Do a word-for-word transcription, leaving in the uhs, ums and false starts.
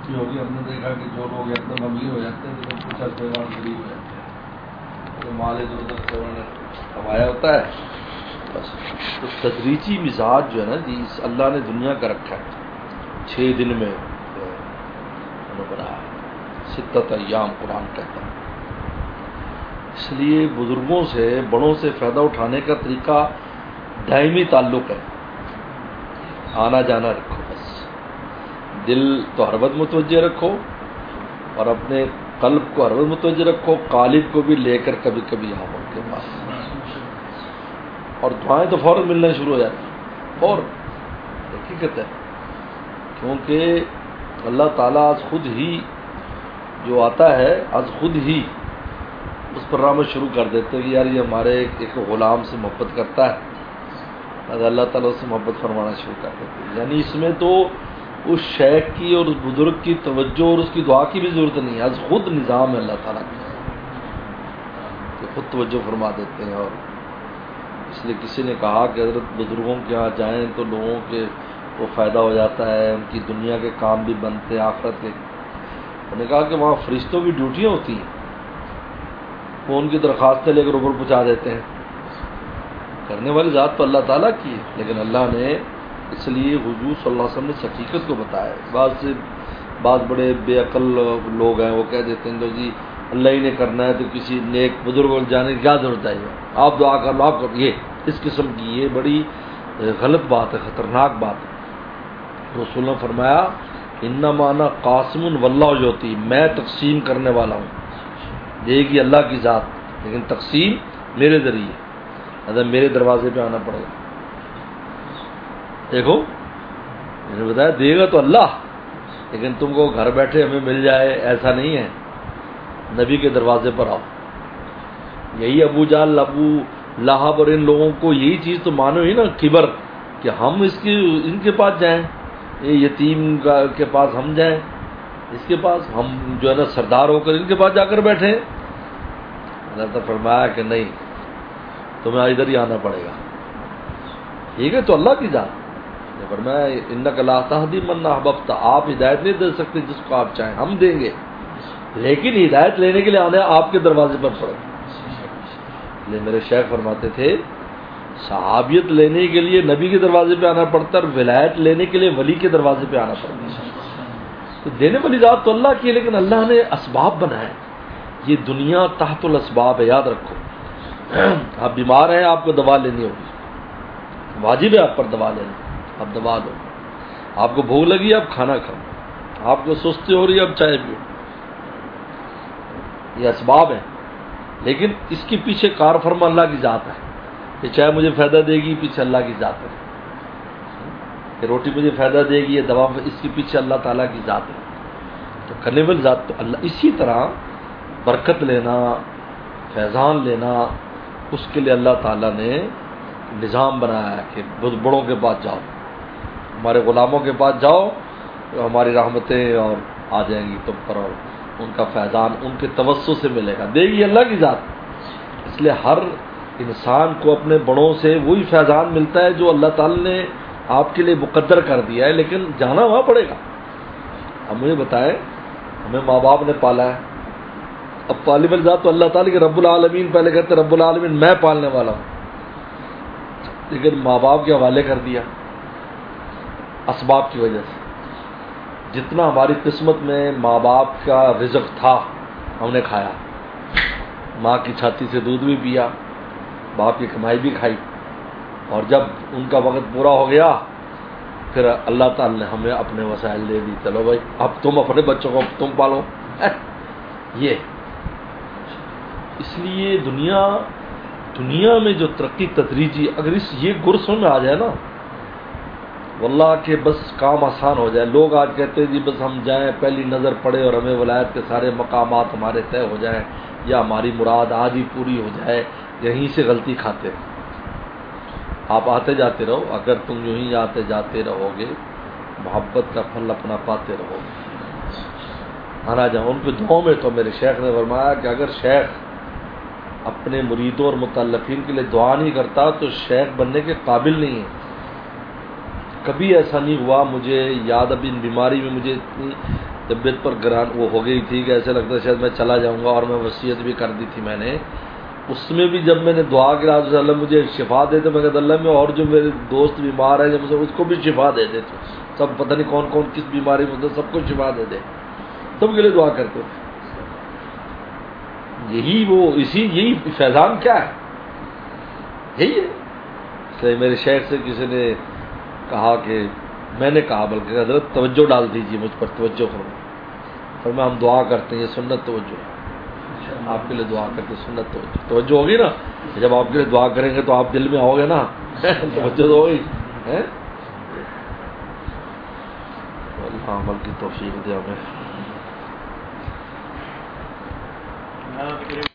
بھی ہوگی. ہم نے دیکھا کہ جو لوگ ایک دم امیر ہو جاتے ہیں تو کچھ عرصے بعد غریب ہو جاتے ہیں, تو مال ادھر ادھر سے انہوں نے کمایا ہوتا ہے بس. تو تدریجی مزاج جو ہے نا جی اللہ نے دنیا کا رکھا ہے, چھ دن میں انہوں نے بنایا, ستت ایام قرآن کہتا ہے. اس لیے بزرگوں سے بڑوں سے فائدہ اٹھانے کا طریقہ دائمی تعلق ہے, آنا جانا رکھو بس, دل تو ہر وقت متوجہ رکھو اور اپنے قلب کو ہر وقت متوجہ رکھو, قالب کو بھی لے کر کبھی کبھی آؤ ان کے پاس, اور دعائیں تو فوراً ملنا شروع ہو جاتی ہیں فوراً, حقیقت ہے. کیونکہ اللہ تعالیٰ از خود ہی جو آتا ہے از خود ہی اس پر رحمت شروع کر دیتے ہیں کہ یار یہ ہمارے ایک غلام سے محبت کرتا ہے, اللہ تعالیٰ اس سے محبت فرمانا شروع کر دیتے ہیں. یعنی اس میں تو اس شیخ کی اور اس بزرگ کی توجہ اور اس کی دعا کی بھی ضرورت نہیں ہے, از خود نظام ہے اللہ تعالیٰ کا, کہ خود توجہ فرما دیتے ہیں. اور اس لیے کسی نے کہا کہ حضرت بزرگوں کے یہاں جائیں تو لوگوں کے وہ فائدہ ہو جاتا ہے, ان کی دنیا کے کام بھی بنتے ہیں آخرت کے. انہوں نے کہا کہ وہاں فرشتوں کی ڈیوٹیاں ہوتی ہیں, وہ ان کی درخواستیں لے کر اوپر پہنچا دیتے ہیں. کرنے والی ذات تو اللہ تعالیٰ کی ہے, لیکن اللہ نے اس لیے حضور صلی اللہ علیہ وسلم نے اس حقیقت کو بتایا. بعض سے بعض بڑے بے عقل لوگ ہیں, وہ کہہ دیتے ہیں کہ جی اللہ ہی نے کرنا ہے تو کسی نیک بزرگ کو جانے کی کیا ضرورت ہے, آپ دعا کر لو آپ کر. یہ اس قسم کی یہ بڑی غلط بات ہے, خطرناک بات ہے. رسول نے فرمایا انما انا قاسم واللہ یعطی, میں تقسیم کرنے والا ہوں, دے گی اللہ کی ذات لیکن تقسیم میرے ذریعے, اگر میرے دروازے پہ آنا پڑے گا. دیکھو میں نے بتایا دے گا تو اللہ, لیکن تم کو گھر بیٹھے ہمیں مل جائے ایسا نہیں ہے, نبی کے دروازے پر آؤ. یہی ابو جہل ابو لہب اور ان لوگوں کو یہی چیز تو مانو ہی نا, کبر, کہ ہم اس کی ان کے پاس جائیں, یہ یتیم کے پاس ہم جائیں, اس کے پاس ہم جو ہے نا سردار ہو کر ان کے پاس جا کر بیٹھے. اللہ نے فرمایا کہ نہیں, تمہیں ادھر ہی آنا پڑے گا. ٹھیک ہے تو اللہ کی ذات نے فرمایا انک لا تہدی من احببت, آپ ہدایت نہیں دے سکتے جس کو آپ چاہیں, ہم دیں گے, لیکن ہدایت لینے کے لیے آنا آپ کے دروازے پر پڑے. لیکن میرے شیخ فرماتے تھے صحابیت لینے کے لیے نبی کے دروازے پہ آنا پڑتا ہے, اور ولایت لینے کے لیے ولی کے دروازے پہ آنا پڑتا ہے. تو دینے والی ذات تو اللہ کی ہے, لیکن اللہ نے اسباب بنائے. یہ دنیا تحت الاسباب ہے, یاد رکھو. آپ بیمار ہیں, آپ کو دوا لینی ہوگی, واجب ہے آپ پر دوا لینا, آپ دوا لو. آپ کو بھوک لگی آپ کھانا کھاؤ, آپ کو سستی ہو رہی ہے آپ چائے پیو. یہ اسباب ہیں, لیکن اس کے پیچھے کار فرما اللہ کی ذات ہے. یہ چائے مجھے فائدہ دے گی, پیچھے اللہ کی ذات ہے. کہ روٹی مجھے فائدہ دے گی, یہ دوا, اس کے پیچھے اللہ تعالیٰ کی ذات ہے. تو کرنے والی ذات تو اللہ. اسی طرح برکت لینا, فیضان لینا, اس کے لیے اللہ تعالیٰ نے نظام بنایا ہے کہ بڑوں کے پاس جاؤ, ہمارے غلاموں کے پاس جاؤ, تو ہماری رحمتیں اور آ جائیں گی تم پر, اور ان کا فیضان ان کے توسط سے ملے گا. دے گی اللہ کی ذات. اس لیے ہر انسان کو اپنے بڑوں سے وہی فیضان ملتا ہے جو اللہ تعالیٰ نے آپ کے لیے مقدر کر دیا ہے, لیکن جانا وہاں پڑے گا. اب مجھے بتائیں, ہمیں ماں باپ نے پالا ہے, اب پالنے والی ذات تو اللہ تعالیٰ کے رب العالمین, پہلے کہتے رب العالمین میں پالنے والا ہوں, لیکن ماں باپ کے حوالے کر دیا اسباب کی وجہ سے. جتنا ہماری قسمت میں ماں باپ کا رزق تھا ہم نے کھایا, ماں کی چھاتی سے دودھ بھی پیا, باپ کی کمائی بھی کھائی, اور جب ان کا وقت پورا ہو گیا پھر اللہ تعالی نے ہمیں اپنے وسائل دے دی, چلو بھائی اب تم اپنے بچوں کو تم پالو. یہ اس لیے دنیا دنیا میں جو ترقی تدریجی, اگر اس یہ گرسوں میں آ جائے نا واللہ کہ بس کام آسان ہو جائے. لوگ آج کہتے ہیں جی بس ہم جائیں پہلی نظر پڑے اور ہمیں ولایت کے سارے مقامات ہمارے طے ہو جائیں, یا ہماری مراد آج ہی پوری ہو جائے, یہیں سے غلطی کھاتے ہیں. آپ آتے جاتے رہو, اگر تم یوں ہی آتے جاتے رہو گے محبت کا پھل اپنا پاتے رہو گے. آنا جاؤ ان کے دعاؤں میں تو میرے شیخ نے فرمایا کہ اگر شیخ اپنے مریدوں اور متعلقین کے لیے دعا نہیں کرتا تو شیخ بننے کے قابل نہیں ہے, کبھی ایسا نہیں ہوا مجھے یاد، ابھی ان بیماری میں مجھے اتنی طبیعت پر گران وہ ہو گئی تھی کہ ایسا لگتا ہے شاید میں چلا جاؤں گا، اور میں وصیت بھی کر دی تھی میں نے اس میں بھی، جب میں نے دعا کی رات اللہ مجھے شفا دے تو میں کہتا اللہ میں اور جو میرے دوست بیمار ہیں جب اس کو بھی شفا دے دے، تو سب پتہ نہیں کون کون کس بیماری میں سب کو شفا دے دے، سب کے لیے دعا کرتے تھے. یہی وہ اسی یہی فیضان کیا ہے، یہی ہے. اس لیے میرے شیخ سے کسی نے کہا کہ میں نے کہا بلکہ حضرت توجہ ڈال دیجیے مجھ پر، توجہ کرو. فرمایا ہم دعا کرتے ہیں یہ سنت توجہ ہے، آپ کے لیے دعا کرتے ہیں سنت توجہ توجہ ہوگی نا. جب آپ کے لیے دعا کریں گے تو آپ دل میں آؤ گے نا، توجہ تو ہوگی. اللہ عمل کی توفیق دے ہمیں.